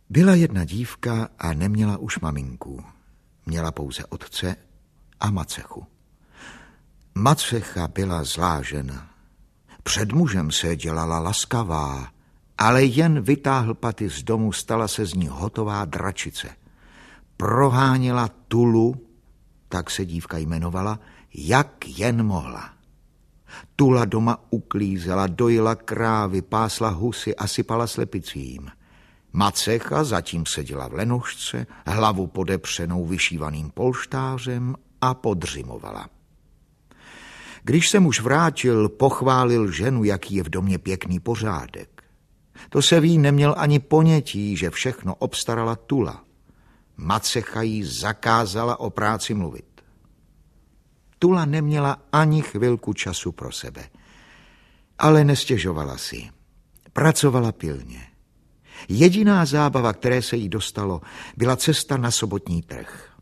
Byla jedna dívka a neměla už maminku. Měla pouze otce a macechu. Macecha byla zlá žena. Před mužem se dělala laskavá, ale jen vytáhl paty z domu, stala se z ní hotová dračice. Proháněla Tulu, tak se dívka jmenovala, jak jen mohla. Tula doma uklízela, dojila krávy, pásla husy a sypala slepicím. Macecha zatím seděla v lenošce, hlavu podepřenou vyšívaným polštářem a podřimovala. Když se muž vrátil, pochválil ženu, jaký je v domě pěkný pořádek. To se ví, neměl ani ponětí, že všechno obstarala Tula. Macecha jí zakázala o práci mluvit. Tula neměla ani chvilku času pro sebe, ale nestěžovala si. Pracovala pilně. Jediná zábava, které se jí dostalo, byla cesta na sobotní trh.